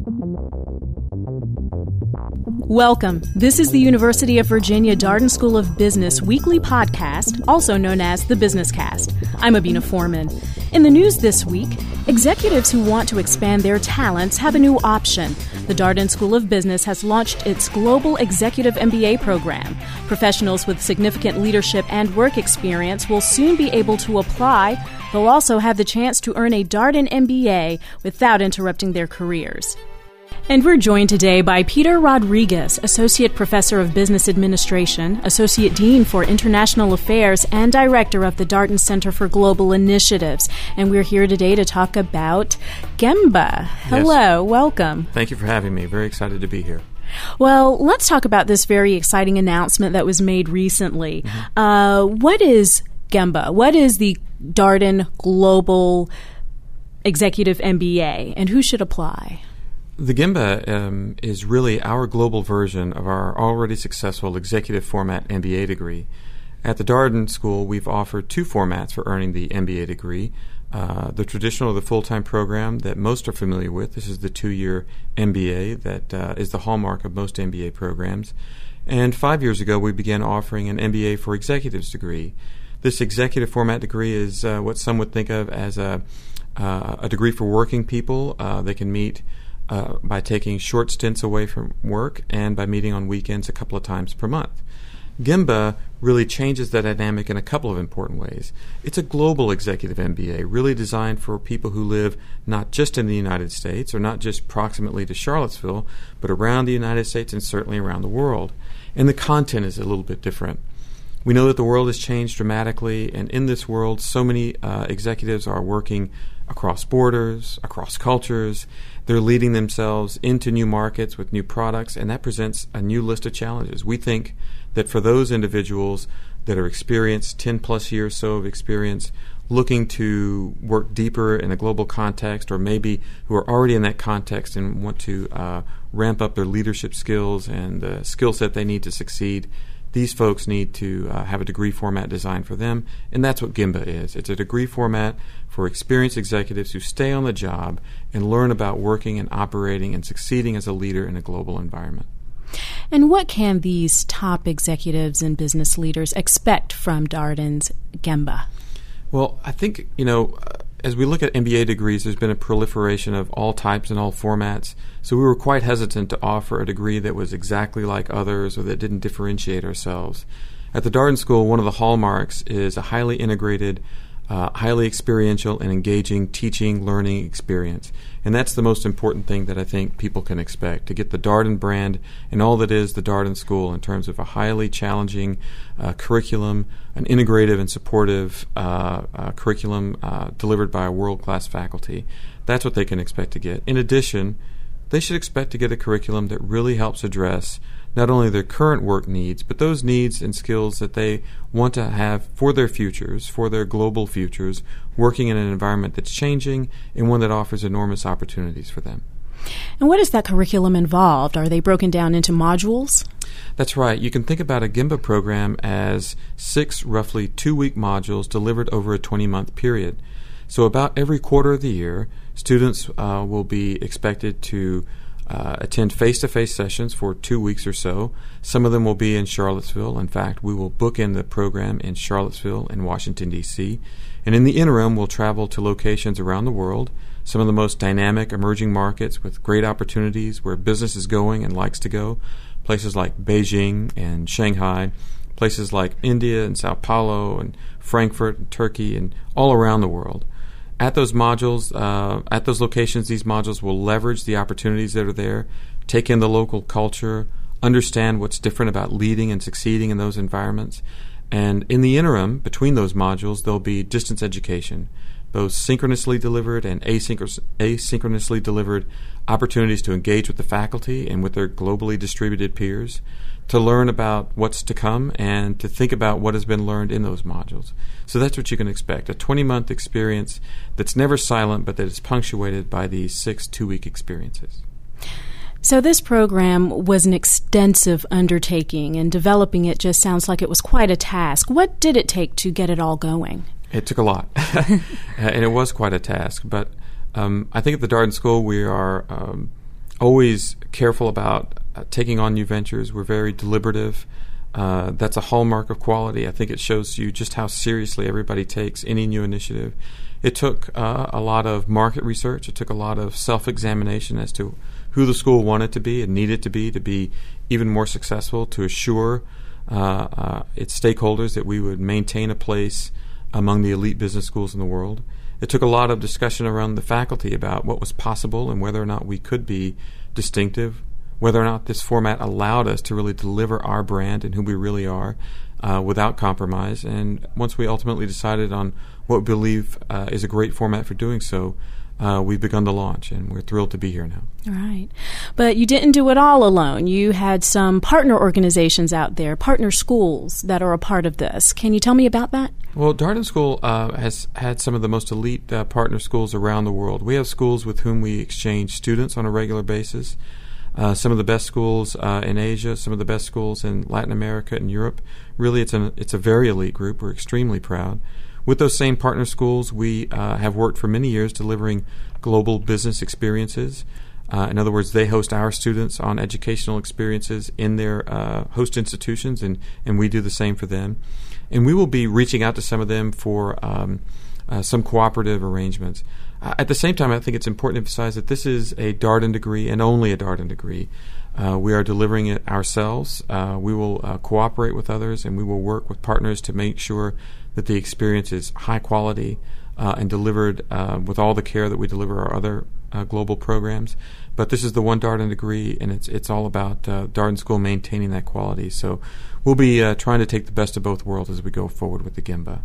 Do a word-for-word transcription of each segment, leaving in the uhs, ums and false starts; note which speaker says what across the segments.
Speaker 1: Welcome. This is the University of Virginia Darden School of Business weekly podcast, also known as the Business Cast. I'm Abina Foreman. In the news this week, executives who want to expand their talents have a new option. The Darden School of Business has launched its Global Executive M B A program. Professionals with significant leadership and work experience will soon be able to apply. They'll also have the chance to earn a Darden M B A without interrupting their careers. And we're joined today by Peter Rodriguez, Associate Professor of Business Administration, Associate Dean for International Affairs, and Director of the Darden Center for Global Initiatives. And we're here today to talk about Gemba. Hello, yes. Welcome.
Speaker 2: Thank you for having me. Very excited to be here.
Speaker 1: Well, let's talk about this very exciting announcement that was made recently. Mm-hmm. Uh, what is Gemba? What is the Darden Global Executive M B A, and who should apply?
Speaker 2: The Gemba um, is really our global version of our already successful executive format M B A degree. At the Darden School, we've offered two formats for earning the M B A degree. Uh, the traditional or the full-time program that most are familiar with. This is the two-year M B A that uh, is the hallmark of most M B A programs. And five years ago, we began offering an M B A for executives degree. This executive format degree is uh, what some would think of as a, uh, a degree for working people. Uh, they can meet Uh, by taking short stints away from work and by meeting on weekends a couple of times per month. Gemba really changes that dynamic in a couple of important ways. It's a global executive M B A, really designed for people who live not just in the United States or not just proximately to Charlottesville, but around the United States and certainly around the world. And the content is a little bit different. We know that the world has changed dramatically, and in this world, so many uh, executives are working across borders, across cultures. They're leading themselves into new markets with new products, and that presents a new list of challenges. We think that for those individuals that are experienced, ten plus years so of experience, looking to work deeper in a global context, or maybe who are already in that context and want to uh, ramp up their leadership skills and the skill set they need to succeed, these folks need to uh, have a degree format designed for them, and that's what Gemba is. It's a degree format for experienced executives who stay on the job and learn about working and operating and succeeding as a leader in a global environment.
Speaker 1: And what can these top executives and business leaders expect from Darden's Gemba?
Speaker 2: Well, I think, you know, uh, as we look at M B A degrees, there's been a proliferation of all types and all formats. So we were quite hesitant to offer a degree that was exactly like others or that didn't differentiate ourselves. At the Darden School, one of the hallmarks is a highly integrated, uh, highly experiential and engaging teaching, learning experience. And that's the most important thing that I think people can expect, to get the Darden brand and all that is the Darden School in terms of a highly challenging uh, curriculum, an integrative and supportive uh, uh, curriculum uh, delivered by a world-class faculty. That's what they can expect to get. In addition, they should expect to get a curriculum that really helps address not only their current work needs, but those needs and skills that they want to have for their futures, for their global futures, working in an environment that's changing and one that offers enormous opportunities for them.
Speaker 1: And what is that curriculum involved? Are they broken down into modules?
Speaker 2: That's right. You can think about a Gemba program as six roughly two-week modules delivered over a twenty-month period. So about every quarter of the year, students uh, will be expected to uh, attend face-to-face sessions for two weeks or so. Some of them will be in Charlottesville. In fact, we will book in the program in Charlottesville and Washington, D C And in the interim, we'll travel to locations around the world, some of the most dynamic emerging markets with great opportunities where business is going and likes to go, places like Beijing and Shanghai, places like India and Sao Paulo and Frankfurt and Turkey and all around the world. At those modules, uh, at those locations, these modules will leverage the opportunities that are there, take in the local culture, understand what's different about leading and succeeding in those environments. And in the interim, between those modules, there'll be distance education, both synchronously delivered and asynchronous, asynchronously delivered opportunities to engage with the faculty and with their globally distributed peers, to learn about what's to come and to think about what has been learned in those modules. So that's what you can expect, a twenty-month experience that's never silent but that is punctuated by these six two-week experiences.
Speaker 1: So this program was an extensive undertaking, and developing it just sounds like it was quite a task. What did it take to get it all going?
Speaker 2: It took a lot, and it was quite a task. But um, I think at the Darden School we are um, always careful about uh, taking on new ventures. We're very deliberative. Uh, that's a hallmark of quality. I think it shows you just how seriously everybody takes any new initiative. It took uh, a lot of market research. It took a lot of self-examination as to who the school wanted to be and needed to be to be even more successful, to assure uh, uh, its stakeholders that we would maintain a place among the elite business schools in the world. It took a lot of discussion around the faculty about what was possible and whether or not we could be distinctive, whether or not this format allowed us to really deliver our brand and who we really are uh, without compromise. And once we ultimately decided on what we believe uh, is a great format for doing so, Uh, we've begun to launch, and we're thrilled to be here now.
Speaker 1: All right. But you didn't do it all alone. You had some partner organizations out there, partner schools that are a part of this. Can you tell me about that?
Speaker 2: Well, Darden School uh, has had some of the most elite uh, partner schools around the world. We have schools with whom we exchange students on a regular basis. Uh, some of the best schools uh, in Asia, some of the best schools in Latin America and Europe. Really, it's, an, it's a very elite group. We're extremely proud. With those same partner schools, we uh, have worked for many years delivering global business experiences. Uh, in other words, they host our students on educational experiences in their uh, host institutions, and, and we do the same for them. And we will be reaching out to some of them for um, uh, some cooperative arrangements. Uh, at the same time, I think it's important to emphasize that this is a Darden degree and only a Darden degree. Uh, we are delivering it ourselves. Uh, we will uh, cooperate with others, and we will work with partners to make sure that the experience is high quality uh, and delivered uh, with all the care that we deliver our other uh, global programs. But this is the one Darden degree, and it's it's all about uh, Darden School maintaining that quality. So we'll be uh, trying to take the best of both worlds as we go forward with the Gimba.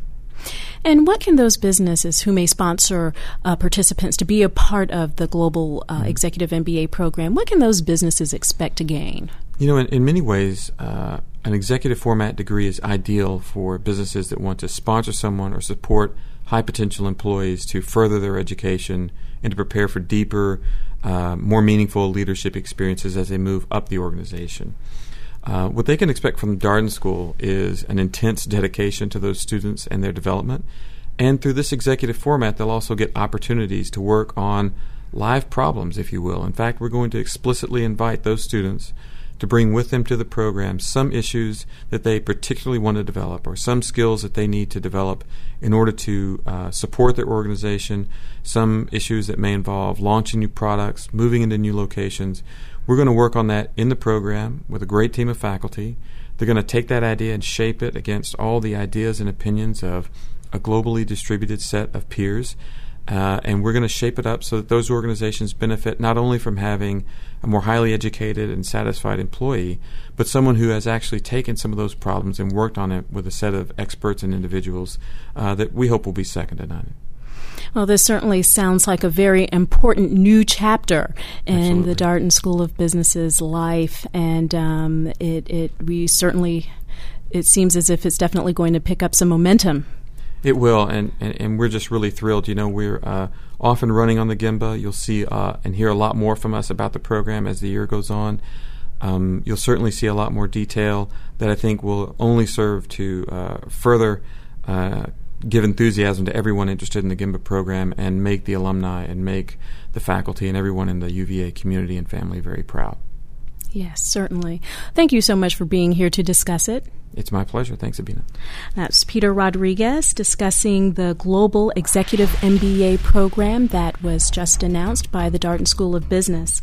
Speaker 1: And what can those businesses who may sponsor uh, participants to be a part of the Global uh, mm-hmm. Executive M B A program, what can those businesses expect to gain?
Speaker 2: You know, in, in many ways, uh, an executive format degree is ideal for businesses that want to sponsor someone or support high-potential employees to further their education and to prepare for deeper, uh, more meaningful leadership experiences as they move up the organization. Uh, what they can expect from Darden School is an intense dedication to those students and their development. And through this executive format, they'll also get opportunities to work on live problems, if you will. In fact, we're going to explicitly invite those students to bring with them to the program some issues that they particularly want to develop or some skills that they need to develop in order to uh, support their organization, some issues that may involve launching new products, moving into new locations. We're going to work on that in the program with a great team of faculty. They're going to take that idea and shape it against all the ideas and opinions of a globally distributed set of peers. Uh, and we're going to shape it up so that those organizations benefit not only from having a more highly educated and satisfied employee, but someone who has actually taken some of those problems and worked on it with a set of experts and individuals uh, that we hope will be second to none.
Speaker 1: Well, this certainly sounds like a very important new chapter in
Speaker 2: Absolutely.
Speaker 1: the Darden School of Business's life, and um, it, it we certainly it seems as if it's definitely going to pick up some momentum.
Speaker 2: It will, and, and, and we're just really thrilled. You know, we're uh, off and running on the Gimba. You'll see uh, and hear a lot more from us about the program as the year goes on. Um, you'll certainly see a lot more detail that I think will only serve to uh, further uh, give enthusiasm to everyone interested in the Gimba program and make the alumni and make the faculty and everyone in the U V A community and family very proud.
Speaker 1: Yes, certainly. Thank you so much for being here to discuss it.
Speaker 2: It's my pleasure. Thanks, Sabina.
Speaker 1: That's Peter Rodriguez discussing the Global Executive M B A program that was just announced by the Darden School of Business.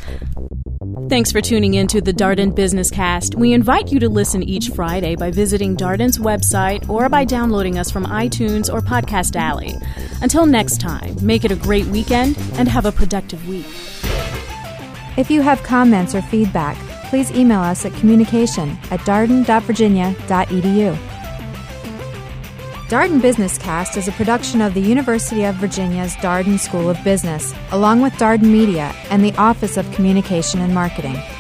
Speaker 1: Thanks for tuning in to the Darden Business Cast. We invite you to listen each Friday by visiting Darden's website or by downloading us from iTunes or Podcast Alley. Until next time, make it a great weekend and have a productive week.
Speaker 3: If you have comments or feedback, please email us at communication at darden dot virginia dot e d u. Darden Business Cast is a production of the University of Virginia's Darden School of Business, along with Darden Media and the Office of Communication and Marketing.